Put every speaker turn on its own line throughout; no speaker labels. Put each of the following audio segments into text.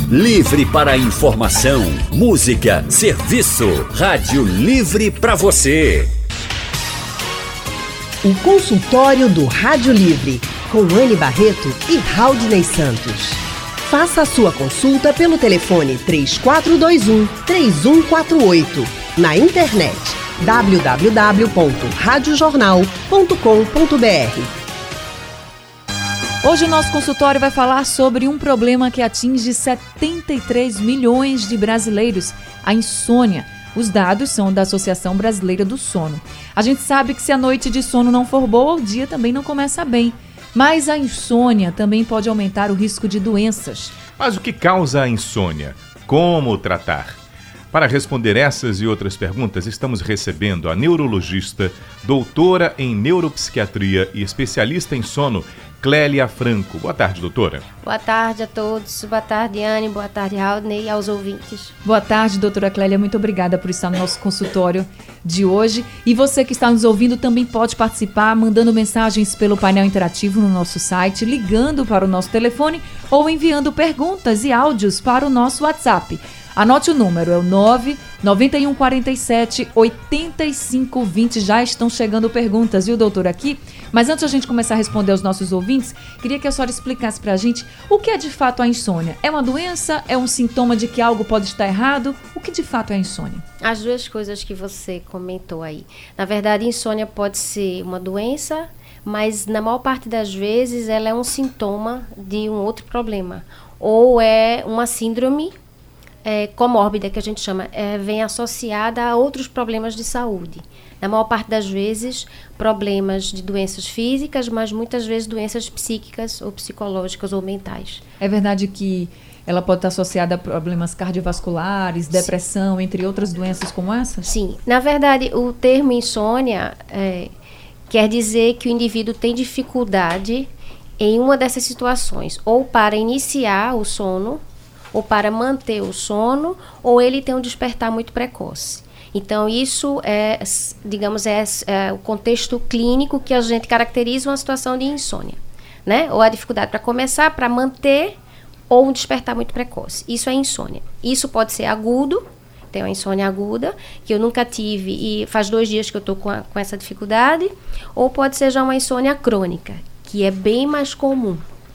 Livre para informação, música, serviço. Rádio Livre para você.
O consultório do Rádio Livre, com Anne Barreto e Raudney Santos. Faça a sua consulta pelo telefone 3421-3148. Na internet www.radiojornal.com.br.
Hoje o nosso consultório vai falar sobre um problema que atinge 73 milhões de brasileiros, a insônia. Os dados são da Associação Brasileira do Sono. A gente sabe que se a noite de sono não for boa, o dia também não começa bem. Mas a insônia também pode aumentar o risco de doenças.
Mas o que causa a insônia? Como tratar? Para responder essas e outras perguntas, estamos recebendo a neurologista, doutora em neuropsiquiatria e especialista em sono, Clélia Franco. Boa tarde, doutora.
Boa tarde a todos. Boa tarde, Anne. Boa tarde, Raudney, e aos ouvintes.
Boa tarde, doutora Clélia. Muito obrigada por estar no nosso consultório de hoje. E você que está nos ouvindo também pode participar, mandando mensagens pelo painel interativo no nosso site, ligando para o nosso telefone ou enviando perguntas e áudios para o nosso WhatsApp. Anote o número, é o 99147-8520. Já estão chegando perguntas, viu, doutor, aqui? Mas antes de a gente começar a responder aos nossos ouvintes, queria que a senhora explicasse pra gente o que é de fato a insônia. É uma doença? É um sintoma de que algo pode estar errado? O que de fato é a insônia?
As duas coisas que você comentou aí. Na verdade, insônia pode ser uma doença, mas na maior parte das vezes ela é um sintoma de um outro problema. Ou é uma síndrome comórbida, que a gente chama, vem associada a outros problemas de saúde. Na maior parte das vezes, problemas de doenças físicas, mas muitas vezes doenças psíquicas ou psicológicas ou mentais.
É verdade que ela pode estar associada a problemas cardiovasculares, depressão, sim, entre outras doenças como essa?
Sim. Na verdade, o termo insônia quer dizer que o indivíduo tem dificuldade em uma dessas situações, ou para iniciar o sono, ou para manter o sono, ou ele tem um despertar muito precoce. Então, isso é, digamos, o contexto clínico que a gente caracteriza uma situação de insônia, né? Ou a dificuldade para começar, para manter, ou um despertar muito precoce. Isso é insônia. Isso pode ser agudo, tem uma insônia aguda, que eu nunca tive e faz 2 dias que eu estou com essa dificuldade, ou pode ser já uma insônia crônica, que é bem mais comum.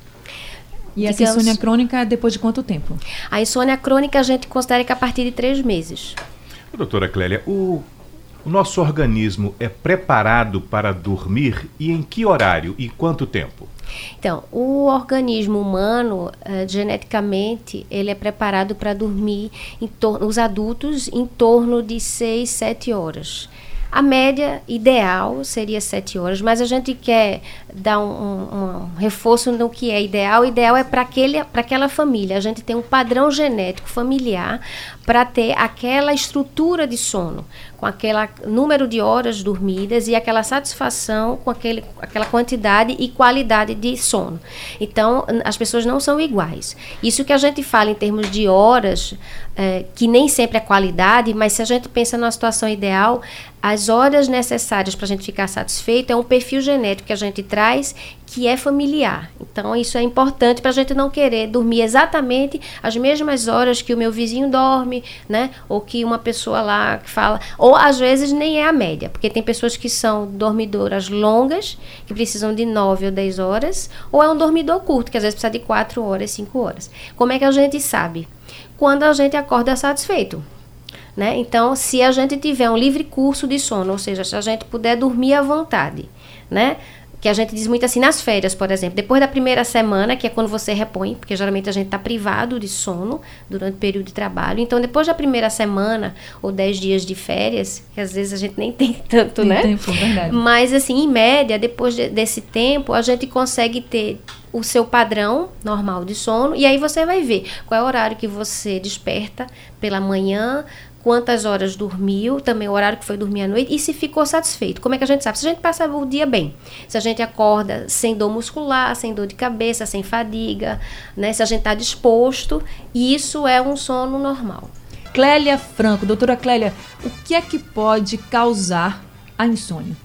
E essa insônia crônica é depois de quanto tempo?
A insônia crônica a gente considera que a partir de 3 meses.
Doutora Clélia, o nosso organismo é preparado para dormir e em que horário e quanto tempo?
Então, o organismo humano, geneticamente, ele é preparado para dormir, os adultos, em torno de 6, 7 horas. A média ideal seria 7 horas, mas a gente quer dar um reforço no que é ideal. O ideal é para aquela família. A gente tem um padrão genético familiar para ter aquela estrutura de sono, com aquele número de horas dormidas e aquela satisfação com aquela quantidade e qualidade de sono. Então, as pessoas não são iguais. Isso que a gente fala em termos de horas, que nem sempre é qualidade, mas se a gente pensa numa situação ideal, as horas necessárias para a gente ficar satisfeito é um perfil genético que a gente traz que é familiar. Então, isso é importante para a gente não querer dormir exatamente as mesmas horas que o meu vizinho dorme, né? Ou que uma pessoa lá que fala... Ou, às vezes, nem é a média, porque tem pessoas que são dormidoras longas, que precisam de 9 ou 10 horas, ou é um dormidor curto, que às vezes precisa de 4 horas, 5 horas. Como é que a gente sabe? Quando a gente acorda satisfeito. Né? Então, se a gente tiver um livre curso de sono, ou seja, se a gente puder dormir à vontade, né? Que a gente diz muito assim nas férias, por exemplo, depois da primeira semana, que é quando você repõe, porque geralmente a gente está privado de sono durante o período de trabalho, então depois da primeira semana ou 10 dias de férias, que às vezes a gente nem tem tanto,
tem
né?
Tempo, verdade.
Mas assim, em média, depois desse tempo, a gente consegue ter o seu padrão normal de sono, e aí você vai ver qual é o horário que você desperta pela manhã, quantas horas dormiu, também o horário que foi dormir à noite, e se ficou satisfeito. Como é que a gente sabe? Se a gente passa o dia bem, se a gente acorda sem dor muscular, sem dor de cabeça, sem fadiga, né? Se a gente está disposto, isso é um sono normal.
Clélia Franco, doutora Clélia, o que é que pode causar a insônia?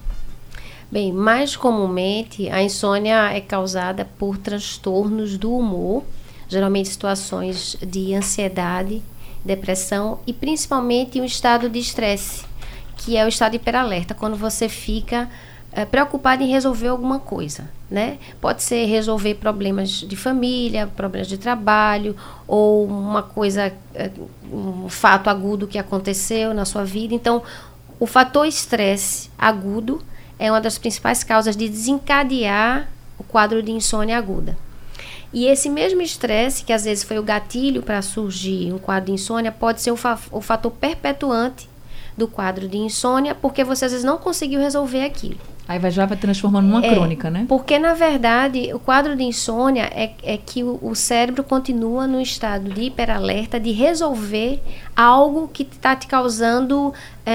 Bem, mais comumente a insônia é causada por transtornos do humor, geralmente situações de ansiedade, depressão e principalmente um estado de estresse, que é o estado hiperalerta, quando você fica preocupado em resolver alguma coisa, né? Pode ser resolver problemas de família, problemas de trabalho, ou uma coisa, um fato agudo que aconteceu na sua vida. Então, o fator estresse agudo é uma das principais causas de desencadear o quadro de insônia aguda. E esse mesmo estresse, que às vezes foi o gatilho para surgir um quadro de insônia, pode ser o fator perpetuante do quadro de insônia, porque você às vezes não conseguiu resolver aquilo.
Aí já vai transformando numa crônica, né?
Porque, na verdade, o quadro de insônia é que o cérebro continua no estado de hiperalerta, de resolver algo que está te causando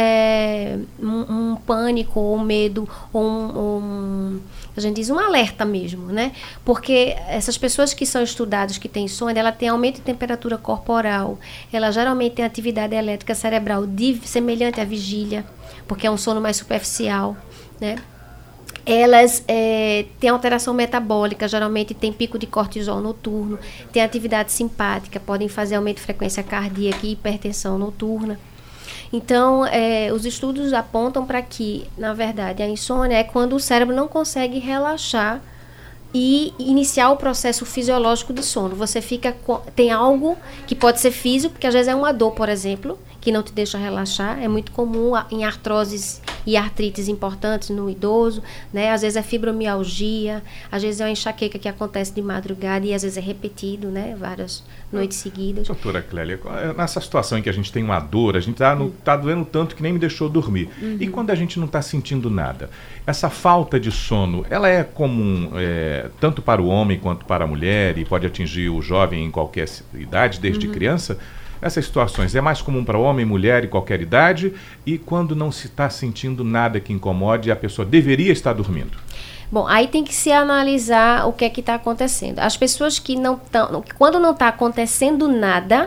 um pânico, ou um medo, ou a gente diz um alerta mesmo, né? Porque essas pessoas que são estudadas, que têm insônia, ela tem aumento de temperatura corporal, ela geralmente tem atividade elétrica cerebral semelhante à vigília, porque é um sono mais superficial, né? Elas têm alteração metabólica, geralmente tem pico de cortisol noturno, tem atividade simpática, podem fazer aumento de frequência cardíaca e hipertensão noturna. Então, os estudos apontam para que, na verdade, a insônia é quando o cérebro não consegue relaxar e iniciar o processo fisiológico de sono. Você tem algo que pode ser físico, porque às vezes é uma dor, por exemplo, que não te deixa relaxar. É muito comum em artroses e artrites importantes no idoso, né? Às vezes é fibromialgia, às vezes é uma enxaqueca que acontece de madrugada e às vezes é repetido, né? Várias noites seguidas.
Doutora Clélia, nessa situação em que a gente tem uma dor, a gente tá doendo tanto que nem me deixou dormir. Uhum. E quando a gente não está sentindo nada? Essa falta de sono, ela é comum tanto para o homem quanto para a mulher e pode atingir o jovem em qualquer idade, desde criança? Essas situações é mais comum para homem, mulher e qualquer idade, e quando não se está sentindo nada que incomode, a pessoa deveria estar dormindo?
Bom, aí tem que se analisar o que é que está acontecendo. As pessoas que não estão, quando não está acontecendo nada,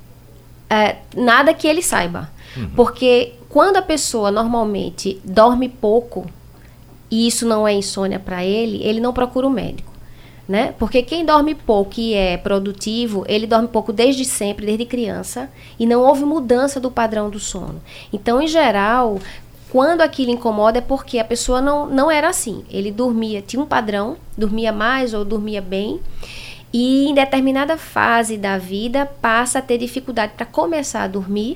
nada que ele saiba. Uhum. Porque quando a pessoa normalmente dorme pouco, e isso não é insônia para ele não procura o médico. Né? Porque quem dorme pouco e é produtivo, ele dorme pouco desde sempre, desde criança, e não houve mudança do padrão do sono. Então, em geral, quando aquilo incomoda é porque a pessoa não era assim. Ele dormia, tinha um padrão, dormia mais ou dormia bem, e em determinada fase da vida passa a ter dificuldade para começar a dormir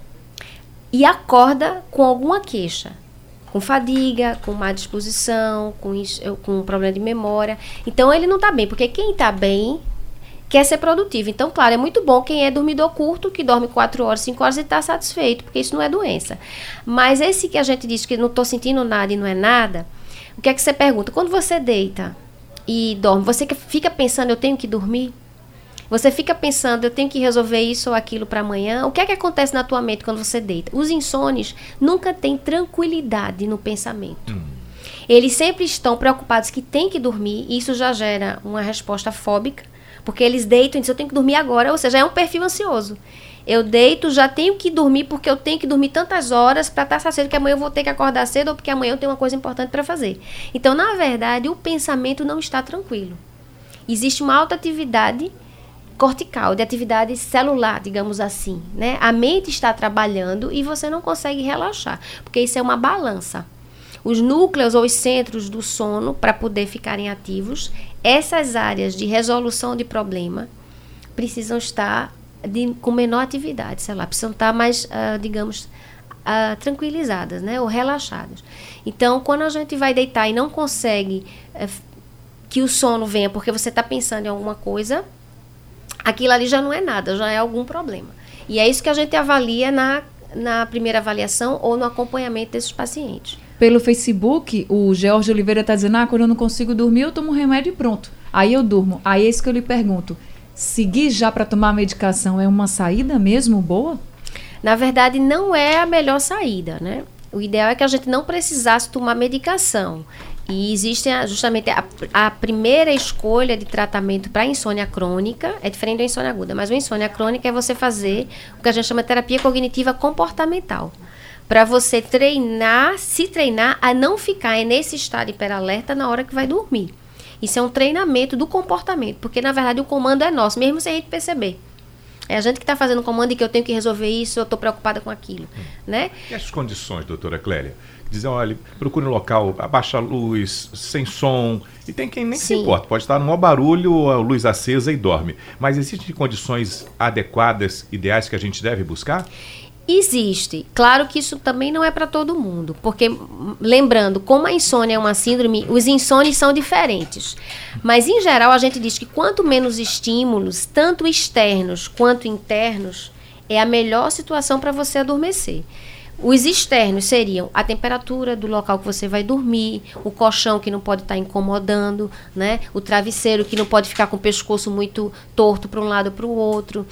e acorda com alguma queixa. Com fadiga, com má disposição, com problema de memória. Então, ele não está bem, porque quem está bem quer ser produtivo. Então, claro, é muito bom quem é dormidor curto, que dorme 4 horas, 5 horas e está satisfeito, porque isso não é doença. Mas esse que a gente diz que não estou sentindo nada e não é nada, o que é que você pergunta? Quando você deita e dorme, você fica pensando, eu tenho que dormir? Você fica pensando, eu tenho que resolver isso ou aquilo para amanhã. O que é que acontece na tua mente quando você deita? Os insônios nunca têm tranquilidade no pensamento. Eles sempre estão preocupados que tem que dormir, e isso já gera uma resposta fóbica, porque eles deitam e dizem, eu tenho que dormir agora, ou seja, é um perfil ansioso. Eu deito, já tenho que dormir porque eu tenho que dormir tantas horas para estar satisfeito que amanhã eu vou ter que acordar cedo ou porque amanhã eu tenho uma coisa importante para fazer. Então, na verdade, o pensamento não está tranquilo. Existe uma alta atividade cortical, de atividade celular, digamos assim, né? A mente está trabalhando e você não consegue relaxar, porque isso é uma balança. Os núcleos ou os centros do sono, para poder ficarem ativos, essas áreas de resolução de problema precisam estar com menor atividade, sei lá, precisam estar mais, digamos, tranquilizadas, né? Ou relaxadas. Então, quando a gente vai deitar e não consegue que o sono venha porque você está pensando em alguma coisa, aquilo ali já não é nada, já é algum problema. E é isso que a gente avalia na primeira avaliação ou no acompanhamento desses pacientes.
Pelo Facebook, o George Oliveira está dizendo, quando eu não consigo dormir, eu tomo um remédio e pronto. Aí eu durmo. Aí é isso que eu lhe pergunto. Seguir já para tomar medicação é uma saída mesmo boa?
Na verdade, não é a melhor saída, né? O ideal é que a gente não precisasse tomar medicação. E existe justamente a primeira escolha de tratamento para insônia crônica, é diferente da insônia aguda, mas a insônia crônica é você fazer o que a gente chama de terapia cognitiva comportamental. Para você se treinar a não ficar nesse estado hiperalerta na hora que vai dormir. Isso é um treinamento do comportamento, porque na verdade o comando é nosso, mesmo sem a gente perceber. É a gente que está fazendo o comando e que eu tenho que resolver isso, eu estou preocupada com aquilo, né?
E as condições, doutora Clélia? Dizem, olha, procure um local, abaixa a luz, sem som, e tem quem nem se importa, pode estar no maior barulho, a luz acesa e dorme. Mas existem condições adequadas, ideais que a gente deve buscar?
Existe. Claro que isso também não é para todo mundo, porque, lembrando, como a insônia é uma síndrome, os insônios são diferentes. Mas, em geral, a gente diz que quanto menos estímulos, tanto externos quanto internos, é a melhor situação para você adormecer. Os externos seriam a temperatura do local que você vai dormir, o colchão que não pode estar incomodando, né? O travesseiro que não pode ficar com o pescoço muito torto para um lado ou para o outro.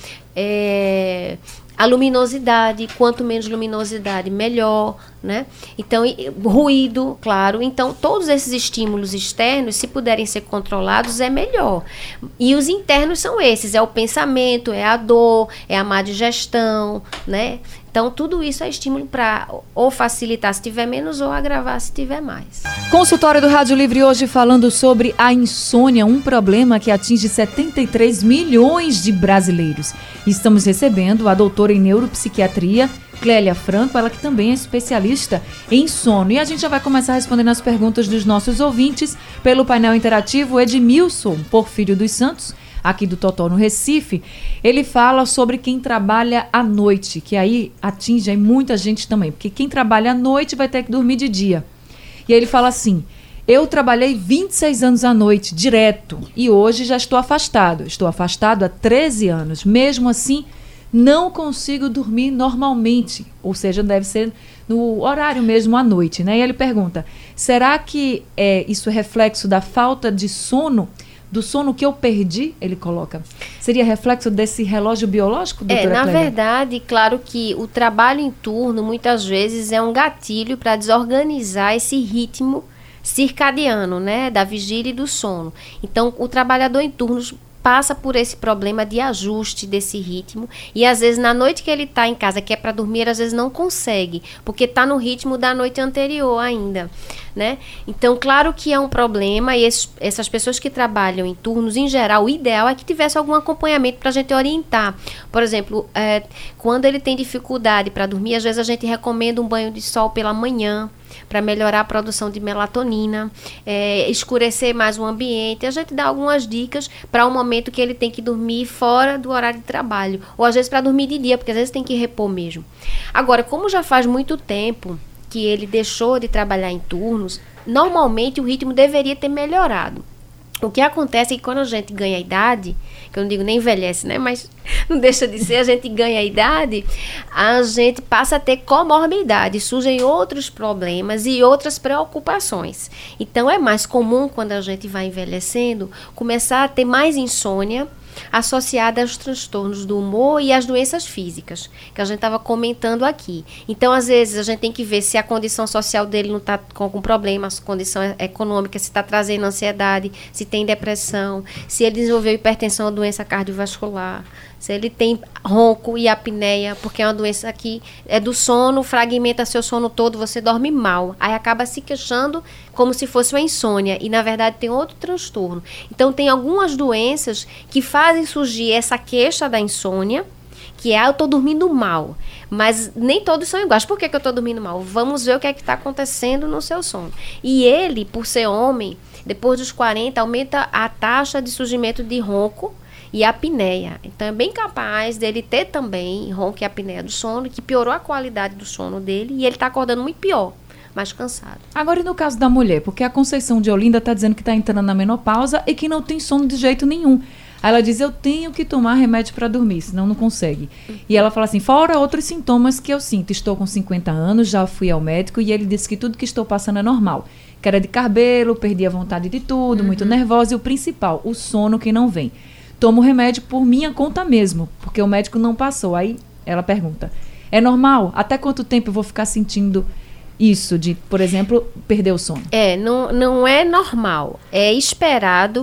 A luminosidade, quanto menos luminosidade, melhor, né? Então, ruído, claro. Então, todos esses estímulos externos, se puderem ser controlados, é melhor. E os internos são esses, é o pensamento, é a dor, é a má digestão, né? Então, tudo isso é estímulo para ou facilitar se tiver menos ou agravar se tiver mais.
Consultório do Rádio Livre hoje falando sobre a insônia, um problema que atinge 73 milhões de brasileiros. Estamos recebendo a doutora em neuropsiquiatria, Clélia Franco, ela que também é especialista em sono. E a gente já vai começar respondendo as perguntas dos nossos ouvintes pelo painel interativo. Edmilson Porfírio dos Santos, aqui do Totó, no Recife, ele fala sobre quem trabalha à noite, que aí atinge aí muita gente também, porque quem trabalha à noite vai ter que dormir de dia. E aí ele fala assim: eu trabalhei 26 anos à noite, direto, e hoje já estou afastado há 13 anos, mesmo assim não consigo dormir normalmente, ou seja, deve ser no horário mesmo à noite, né? E ele pergunta, será que isso é reflexo da falta de sono, do sono que eu perdi, ele coloca? Seria reflexo desse relógio biológico, doutora
Na
Clélia?
verdade, claro que o trabalho em turno, muitas vezes, é um gatilho para desorganizar esse ritmo circadiano, né, da vigília e do sono. Então, o trabalhador em turnos passa por esse problema de ajuste desse ritmo e às vezes na noite que ele está em casa, que é para dormir, às vezes não consegue, porque está no ritmo da noite anterior ainda, né? Então, claro que é um problema e essas pessoas que trabalham em turnos, em geral, o ideal é que tivesse algum acompanhamento para a gente orientar. Por exemplo, quando ele tem dificuldade para dormir, às vezes a gente recomenda um banho de sol pela manhã, para melhorar a produção de melatonina, escurecer mais o ambiente. A gente dá algumas dicas para um momento que ele tem que dormir fora do horário de trabalho, ou às vezes para dormir de dia, porque às vezes tem que repor mesmo. Agora, como já faz muito tempo que ele deixou de trabalhar em turnos, normalmente o ritmo deveria ter melhorado. O que acontece é que quando a gente ganha idade, que eu não digo nem envelhece, né? Mas não deixa de ser, a gente ganha idade, a gente passa a ter comorbidade, surgem outros problemas e outras preocupações. Então, é mais comum, quando a gente vai envelhecendo, começar a ter mais insônia, associada aos transtornos do humor e às doenças físicas, que a gente estava comentando aqui. Então, às vezes, a gente tem que ver se a condição social dele não está com algum problema, a condição econômica, se está trazendo ansiedade, se tem depressão, se ele desenvolveu hipertensão ou doença cardiovascular, se ele tem ronco e apneia, porque é uma doença que é do sono, fragmenta seu sono todo, você dorme mal. Aí acaba se queixando como se fosse uma insônia. E, na verdade, tem outro transtorno. Então, tem algumas doenças que fazem surgir essa queixa da insônia, que eu estou dormindo mal. Mas nem todos são iguais. Por que eu estou dormindo mal? Vamos ver o que é que está acontecendo no seu sono. E ele, por ser homem, depois dos 40, aumenta a taxa de surgimento de ronco e apneia. Então, é bem capaz dele ter também ronco e apneia do sono, que piorou a qualidade do sono dele, e ele está acordando muito pior, mais cansado.
Agora, e no caso da mulher? Porque a Conceição de Olinda está dizendo que está entrando na menopausa e que não tem sono de jeito nenhum. Aí ela diz, eu tenho que tomar remédio para dormir, senão não consegue. E ela fala assim, fora outros sintomas que eu sinto. Estou com 50 anos, já fui ao médico e ele disse que tudo que estou passando é normal. Queda de cabelo, perdi a vontade de tudo, muito nervosa e o principal, o sono que não vem. Tomo remédio por minha conta mesmo, porque o médico não passou. Aí ela pergunta, é normal? Até quanto tempo eu vou ficar sentindo isso de, por exemplo, perder o sono?
Não é normal. É esperado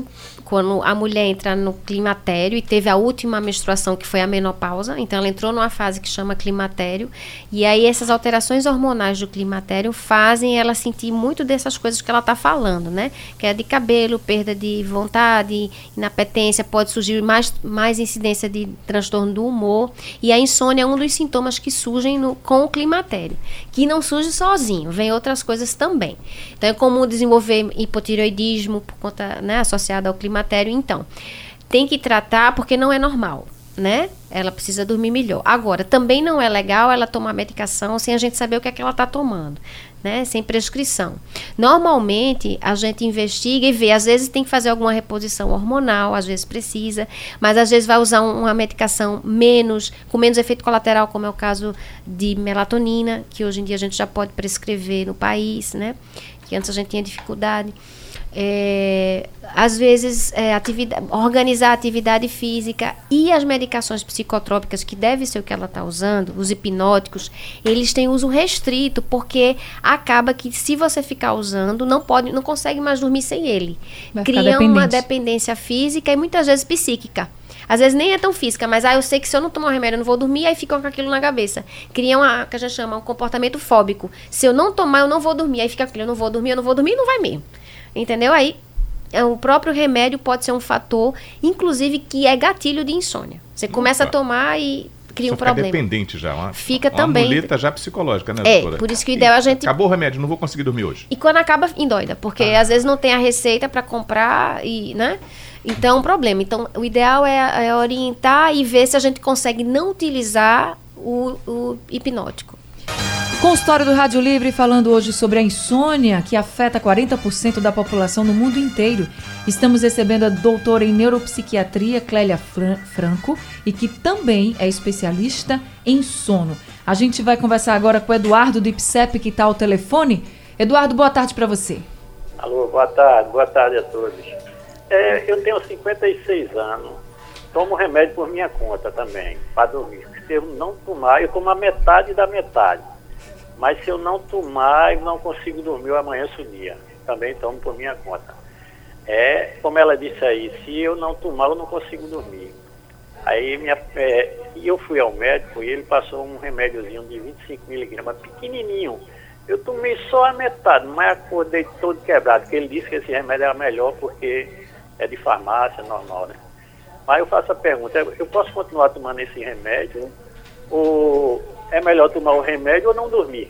quando a mulher entra no climatério e teve a última menstruação, que foi a menopausa. Então, ela entrou numa fase que chama climatério. E aí, essas alterações hormonais do climatério fazem ela sentir muito dessas coisas que ela está falando, né? Queda de cabelo, perda de vontade, inapetência, pode surgir mais incidência de transtorno do humor. E a insônia é um dos sintomas que surgem com o climatério, que não surge sozinho, vem outras coisas também. Então, é comum desenvolver hipotireoidismo por conta, né, associada ao climatério. Então, tem que tratar porque não é normal, né? Ela precisa dormir melhor. Agora, também não é legal ela tomar medicação sem a gente saber o que é que ela está tomando, né? Sem prescrição. Normalmente, a gente investiga e vê. Às vezes tem que fazer alguma reposição hormonal, às vezes precisa, mas às vezes vai usar uma medicação com menos efeito colateral, como é o caso de melatonina, que hoje em dia a gente já pode prescrever no país, né? Que antes a gente tinha dificuldade. Às vezes organizar a atividade física e as medicações psicotrópicas, que deve ser o que ela está usando, os hipnóticos, eles têm uso restrito, porque acaba que se você ficar usando, não consegue mais dormir sem ele. Cria uma dependência física e muitas vezes psíquica. Às vezes nem é tão física, mas eu sei que se eu não tomar remédio eu não vou dormir, aí fica com aquilo na cabeça. Cria que a gente chama um comportamento fóbico. Se eu não tomar, eu não vou dormir, aí fica aquilo, eu não vou dormir, e não vai mesmo. Entendeu? Aí, o próprio remédio pode ser um fator, inclusive, que é gatilho de insônia. Você começa a tomar e cria um problema.
Fica dependente já.
Fica também.
Uma muleta já psicológica, né, doutora?
Por isso que o ideal é a gente...
Acabou o remédio, não vou conseguir dormir hoje.
E quando acaba, endoida, porque às vezes não tem a receita para comprar e, né? Então, é um problema. Então, o ideal é orientar e ver se a gente consegue não utilizar o hipnótico.
Consultório do Rádio Livre falando hoje sobre a insônia, que afeta 40% da população no mundo inteiro. Estamos recebendo a doutora em neuropsiquiatria, Clélia Franco, e que também é especialista em sono. A gente vai conversar agora com o Eduardo do IPSEP, que está ao telefone. Eduardo, boa tarde para você.
Alô, boa tarde a todos. Eu tenho 56 anos, tomo remédio por minha conta também, para dormir. Se eu não tomar, eu tomo a metade da metade. Mas se eu não tomar, eu não consigo dormir, eu amanheço o dia. Também tomo por minha conta. Como ela disse aí, se eu não tomar, eu não consigo dormir. Aí eu fui ao médico e ele passou um remédiozinho de 25 miligramas, pequenininho. Eu tomei só a metade, mas acordei todo quebrado, porque ele disse que esse remédio era melhor porque é de farmácia, normal, né? Mas eu faço a pergunta, eu posso continuar tomando esse remédio? Ou é melhor tomar o remédio ou não dormir?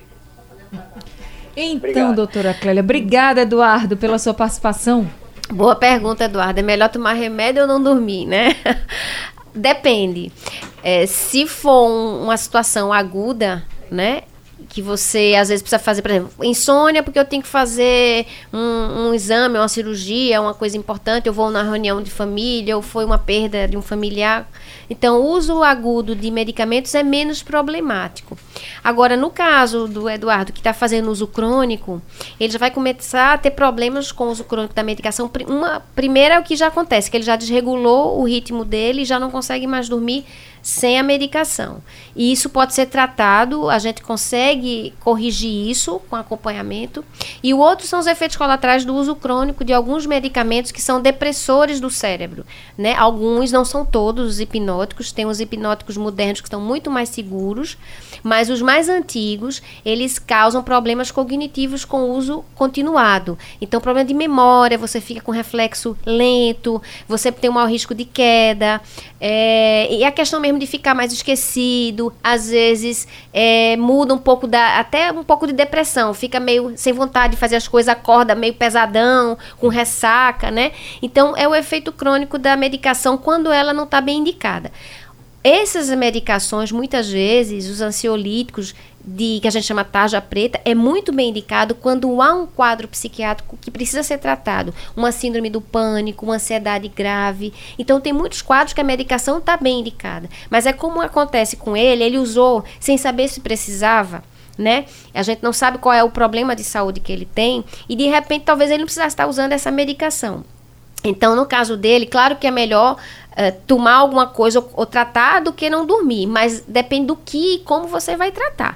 Então,
Obrigado.
doutora Clélia, obrigada, Eduardo, pela sua participação.
Boa pergunta, Eduardo. É melhor tomar remédio ou não dormir, né? Depende. Se for uma situação aguda, né? Que você às vezes precisa fazer, por exemplo, insônia porque eu tenho que fazer um exame, uma cirurgia, uma coisa importante, eu vou na reunião de família, ou foi uma perda de um familiar. Então, o uso agudo de medicamentos é menos problemático. Agora, no caso do Eduardo, que está fazendo uso crônico, ele já vai começar a ter problemas com o uso crônico da medicação. Primeiro é o que já acontece, que ele já desregulou o ritmo dele e já não consegue mais dormir sem a medicação. E isso pode ser tratado, a gente consegue corrigir isso com acompanhamento. E o outro são os efeitos colaterais do uso crônico de alguns medicamentos que são depressores do cérebro, né? Alguns, não são todos os hipnóticos, tem os hipnóticos modernos que estão muito mais seguros, mas os mais antigos, eles causam problemas cognitivos com o uso continuado. Então, problema de memória, você fica com reflexo lento, você tem um maior risco de queda, e a questão mesmo de ficar mais esquecido, às vezes muda um pouco até um pouco de depressão, fica meio sem vontade de fazer as coisas, acorda meio pesadão, com ressaca, né? Então, é o efeito crônico da medicação quando ela não está bem indicada. Essas medicações, muitas vezes, os ansiolíticos, que a gente chama tarja preta, é muito bem indicado quando há um quadro psiquiátrico que precisa ser tratado. Uma síndrome do pânico, uma ansiedade grave. Então, tem muitos quadros que a medicação está bem indicada. Mas é como acontece com ele usou sem saber se precisava, né? A gente não sabe qual é o problema de saúde que ele tem e, de repente, talvez ele não precisasse estar usando essa medicação. Então, no caso dele, claro que é melhor tomar alguma coisa ou tratar do que não dormir, mas depende do que e como você vai tratar.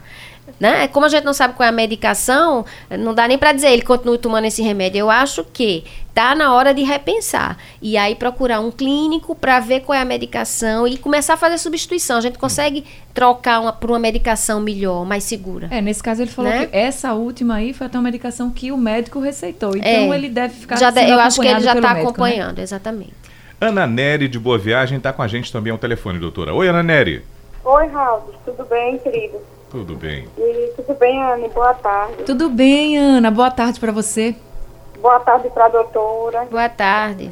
né? Como a gente não sabe qual é a medicação, não dá nem para dizer ele continue tomando esse remédio. Eu acho que tá na hora de repensar. E aí procurar um clínico para ver qual é a medicação e começar a fazer substituição. A gente consegue trocar por uma medicação melhor, mais segura.
Nesse caso ele falou, né, que essa última aí foi até uma medicação que o médico receitou. Então ele deve ficar
eu acho que ele já está
médico,
acompanhando,
né?
Exatamente.
Ana Nery de Boa Viagem está com a gente também ao telefone, doutora. Oi, Ana Nery.
Oi, Raul. Tudo bem, querido?
Tudo bem.
E tudo bem, Ana? Boa tarde.
Tudo bem, Ana. Boa tarde para você.
Boa tarde para a doutora.
Boa tarde.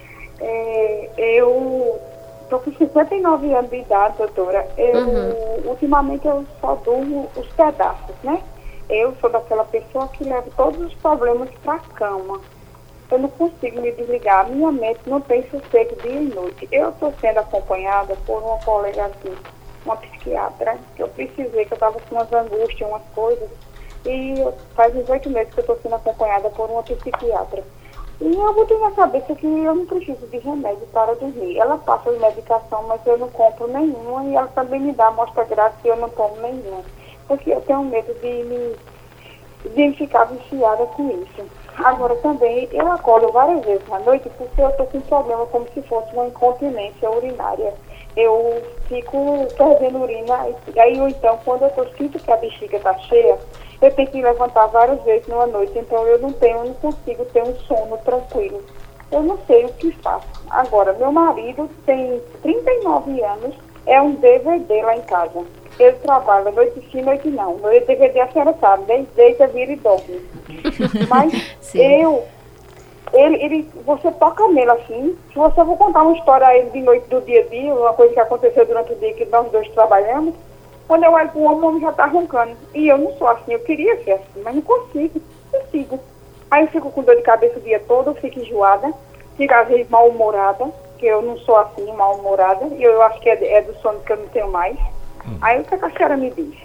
Eu estou com 59 anos de idade, doutora. Ultimamente eu só durmo os pedaços, né? Eu sou daquela pessoa que leva todos os problemas para a cama. Eu não consigo me desligar. Minha mente não tem sossego dia e noite. Eu estou sendo acompanhada por uma colega assim, uma psiquiatra, que eu precisei, que eu estava com umas angústias, umas coisas, e faz uns 8 meses que eu estou sendo acompanhada por uma psiquiatra. E eu botei na cabeça que eu não preciso de remédio para dormir. Ela passa de medicação, mas eu não compro nenhuma, e ela também me dá amostra grátis e eu não tomo nenhuma. Porque eu tenho medo de ficar viciada com isso. Agora também, eu acordo várias vezes na noite porque eu estou com um problema como se fosse uma incontinência urinária. Eu fico perdendo urina, aí ou então, quando eu sinto que a bexiga está cheia, eu tenho que levantar várias vezes numa noite, então eu não consigo ter um sono tranquilo. Eu não sei o que faço. Agora, meu marido tem 39 anos, é um DVD lá em casa. Ele trabalha noite sim, noite não. No DVD a senhora sabe, né? Deita, vira e dorme. Mas você toca nele assim. Se você for contar uma história a ele de noite do dia a dia, uma coisa que aconteceu durante o dia que nós dois trabalhamos, quando eu olho para o homem já está roncando. E eu não sou assim, eu queria ser assim, mas não consigo. Aí eu fico com dor de cabeça o dia todo, eu fico enjoada, fico às vezes mal-humorada, que eu não sou assim, mal-humorada, e eu acho que é do sono que eu não tenho mais. Aí o que a senhora me diz?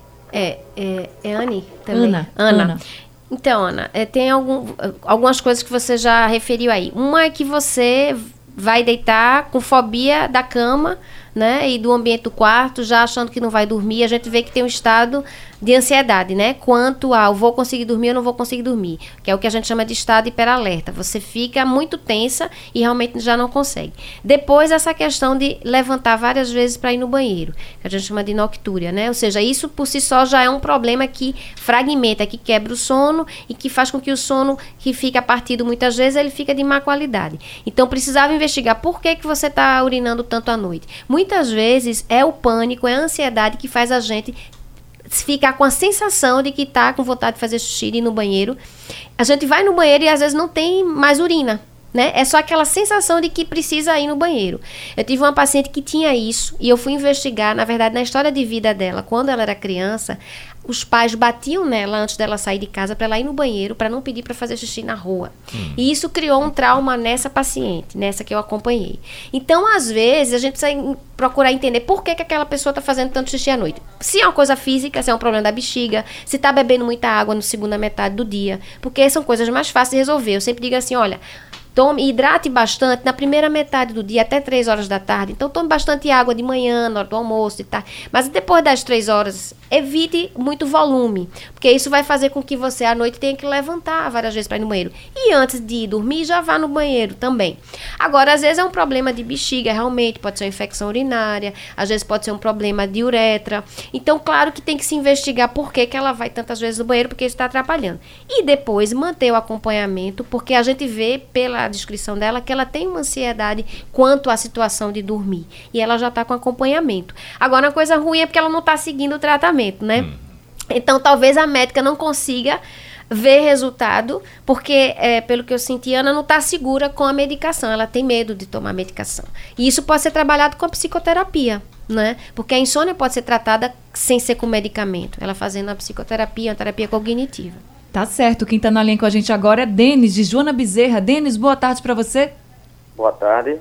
É Anne também? Ana. Então, Ana, tem algumas coisas que você já referiu aí. Uma é que você vai deitar com fobia da cama, né, e do ambiente do quarto, já achando que não vai dormir. A gente vê que tem um estado de ansiedade, né, quanto ao vou conseguir dormir ou não vou conseguir dormir, que é o que a gente chama de estado hiperalerta. Você fica muito tensa e realmente já não consegue. Depois, essa questão de levantar várias vezes para ir no banheiro, que a gente chama de noctúria, né, ou seja, isso por si só já é um problema que fragmenta, que quebra o sono e que faz com que o sono que fica partido muitas vezes, ele fica de má qualidade. Então, precisava investigar por que você está urinando tanto à noite. Muitas vezes é o pânico, é a ansiedade que faz a gente ficar com a sensação de que está com vontade de fazer xixi e ir no banheiro. A gente vai no banheiro e às vezes não tem mais urina, né? É só aquela sensação de que precisa ir no banheiro. Eu tive uma paciente que tinha isso e eu fui investigar, na verdade, na história de vida dela, quando ela era criança, os pais batiam nela antes dela sair de casa para ela ir no banheiro, para não pedir para fazer xixi na rua. E isso criou um trauma nessa paciente, nessa que eu acompanhei. Então, às vezes, a gente precisa procurar entender por que aquela pessoa está fazendo tanto xixi à noite. Se é uma coisa física, se é um problema da bexiga, se está bebendo muita água na segunda metade do dia, porque são coisas mais fáceis de resolver. Eu sempre digo assim, olha, hidrate bastante na primeira metade do dia, até 3 horas da tarde. Então, tome bastante água de manhã, na hora do almoço e tal. Mas depois das 3 horas, evite muito volume, porque isso vai fazer com que você, à noite, tenha que levantar várias vezes para ir no banheiro. E antes de ir dormir, já vá no banheiro também. Agora, às vezes é um problema de bexiga, realmente, pode ser uma infecção urinária, às vezes pode ser um problema de uretra. Então, claro que tem que se investigar por que ela vai tantas vezes no banheiro, porque isso está atrapalhando. E depois, manter o acompanhamento, porque a gente vê pela descrição dela que ela tem uma ansiedade quanto à situação de dormir e ela já está com acompanhamento. Agora, uma coisa ruim é porque ela não está seguindo o tratamento, né? Então, talvez a médica não consiga ver resultado, porque, pelo que eu senti, Ana não está segura com a medicação, ela tem medo de tomar medicação. E isso pode ser trabalhado com a psicoterapia, né? Porque a insônia pode ser tratada sem ser com medicamento, ela fazendo a psicoterapia, a terapia cognitiva.
Tá certo, quem tá na linha com a gente agora é Denis, de Joana Bezerra. Denis, boa tarde para você.
Boa tarde.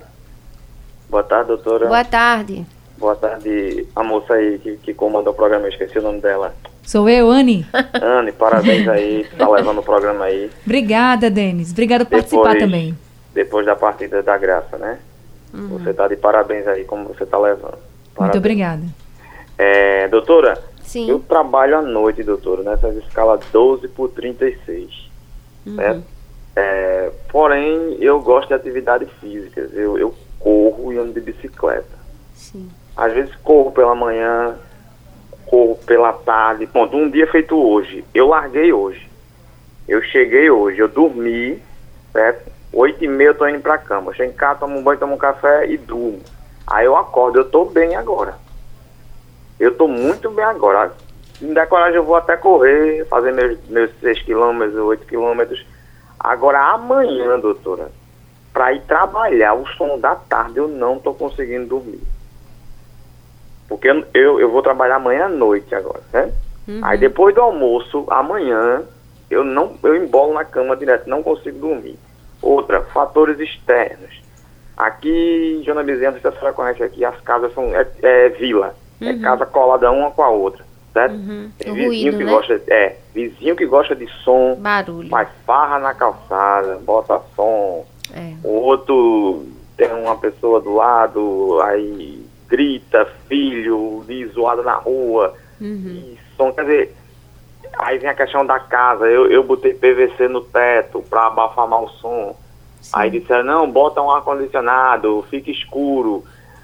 Boa tarde, doutora.
Boa tarde.
Boa tarde, a moça aí que comanda o programa, eu esqueci o nome dela.
Sou eu, Anne.
Anne, parabéns aí, tá levando o programa aí.
Obrigada, Denis. Obrigada por participar também.
Depois da partida da Graça, né? Você tá de parabéns aí, como você tá levando. Parabéns.
Muito obrigada.
Doutora,
Sim.
Eu trabalho à noite, doutora, nessa escala 12/36, né? Porém, eu gosto de atividades físicas. Eu corro e ando de bicicleta.
Sim.
Às vezes corro pela manhã, corro pela tarde. Ponto, um dia feito hoje. Eu larguei hoje. Eu cheguei hoje, eu dormi, certo? 8h30 eu tô indo pra cama. Eu chego em casa, tomo um banho, tomo um café e durmo. Aí eu acordo, eu tô bem agora. Eu tô muito bem agora. Se me der coragem, eu vou até correr, fazer meus 6 km, 8 km. Agora, amanhã, doutora, pra ir trabalhar, o sono da tarde, eu não tô conseguindo dormir. Porque eu vou trabalhar amanhã à noite agora, né? Aí depois do almoço, amanhã, eu embolo na cama direto, não consigo dormir. Outra, fatores externos. Aqui, Joana Bezerra, não sei se a senhora conhece aqui, as casas são vila. É casa colada uma com a outra, certo? Tem vizinho
ruído,
que
né?
gosta, vizinho que gosta de som,
Barulho.
faz farra na calçada, bota som. O outro tem uma pessoa do lado, aí grita, filho, zoada na rua, e som, quer dizer, aí vem a questão da casa, eu botei PVC no teto para abafar mal o som. Sim. Aí disseram, não, bota um ar-condicionado, fica escuro.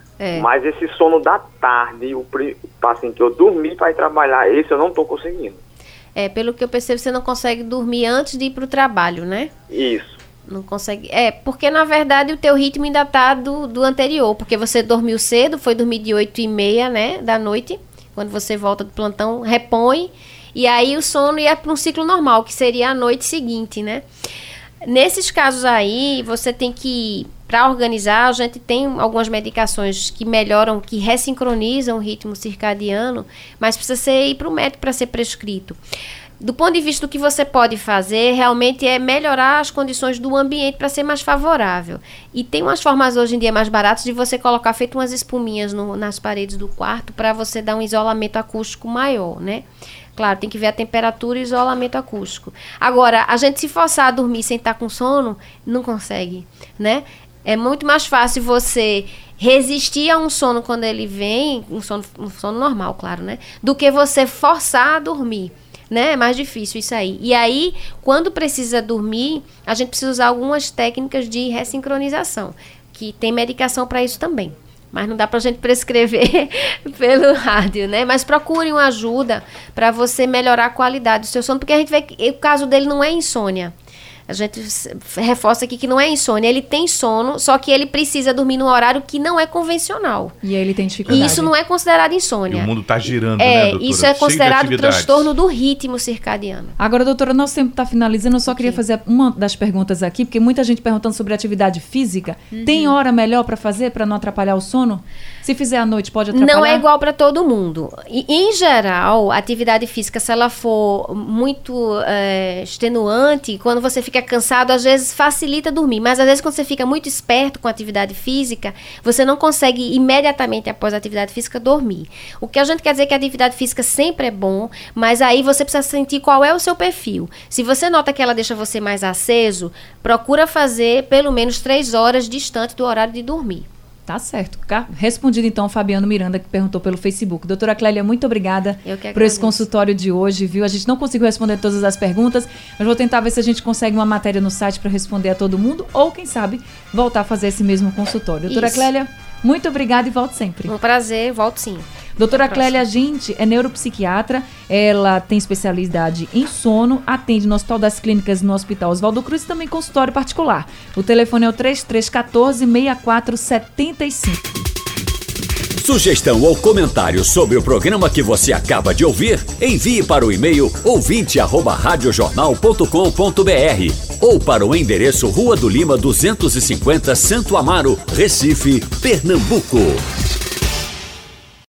Mas esse sono da tarde, assim, que eu dormi para ir trabalhar, esse eu não estou conseguindo.
Pelo que eu percebo, você não consegue dormir antes de ir para o trabalho, né?
Isso.
Não consegue. Porque na verdade o teu ritmo ainda tá do anterior, porque você dormiu cedo, foi dormir de 8h30, né, da noite, quando você volta do plantão, repõe, e aí o sono ia para um ciclo normal, que seria a noite seguinte, né? Nesses casos aí, você tem que, para organizar, a gente tem algumas medicações que melhoram, que ressincronizam o ritmo circadiano, mas precisa ir para o médico para ser prescrito. Do ponto de vista do que você pode fazer, realmente é melhorar as condições do ambiente para ser mais favorável. E tem umas formas hoje em dia mais baratas de você colocar feito umas espuminhas nas paredes do quarto para você dar um isolamento acústico maior, né? Claro, tem que ver a temperatura e isolamento acústico. Agora, a gente se forçar a dormir sem estar com sono, não consegue, né? É muito mais fácil você resistir a um sono quando ele vem, um sono normal, claro, né? Do que você forçar a dormir, né? É mais difícil isso aí. E aí, quando precisa dormir, a gente precisa usar algumas técnicas de ressincronização, que tem medicação para isso também. Mas não dá pra gente prescrever pelo rádio, né? Mas procure uma ajuda para você melhorar a qualidade do seu sono, porque a gente vê que o caso dele não é insônia. A gente reforça aqui que não é insônia, ele tem sono, só que ele precisa dormir num horário que não é convencional.
E aí ele tem dificuldade.
E isso não é considerado insônia.
E o mundo tá girando, né, doutora?
Isso é considerado transtorno do ritmo circadiano.
Agora, doutora, nosso tempo está finalizando, eu só queria fazer uma das perguntas aqui, porque muita gente perguntando sobre atividade física. Tem hora melhor para fazer, para não atrapalhar o sono? Se fizer à noite, pode atrapalhar?
Não é igual para todo mundo. E, em geral, a atividade física, se ela for muito extenuante, quando você fica cansado, às vezes facilita dormir. Mas, às vezes, quando você fica muito esperto com a atividade física, você não consegue, imediatamente após a atividade física, dormir. O que a gente quer dizer é que a atividade física sempre é bom, mas aí você precisa sentir qual é o seu perfil. Se você nota que ela deixa você mais aceso, procura fazer pelo menos 3 horas distante do horário de dormir.
Tá certo. Respondido então o Fabiano Miranda, que perguntou pelo Facebook. Doutora Clélia, muito obrigada por esse consultório de hoje, viu? A gente não conseguiu responder todas as perguntas, mas vou tentar ver se a gente consegue uma matéria no site para responder a todo mundo, ou quem sabe voltar a fazer esse mesmo consultório. Doutora Clélia, muito obrigada e volte sempre.
Um prazer, volto sim.
Doutora Clélia Gente é neuropsiquiatra, ela tem especialidade em sono, atende no Hospital das Clínicas no Hospital Oswaldo Cruz e também consultório particular. O telefone é o 3314-6475.
Sugestão ou comentário sobre o programa que você acaba de ouvir, envie para o e-mail ouvinte@radiojornal.com.br ou para o endereço Rua do Lima 250, Santo Amaro, Recife, Pernambuco.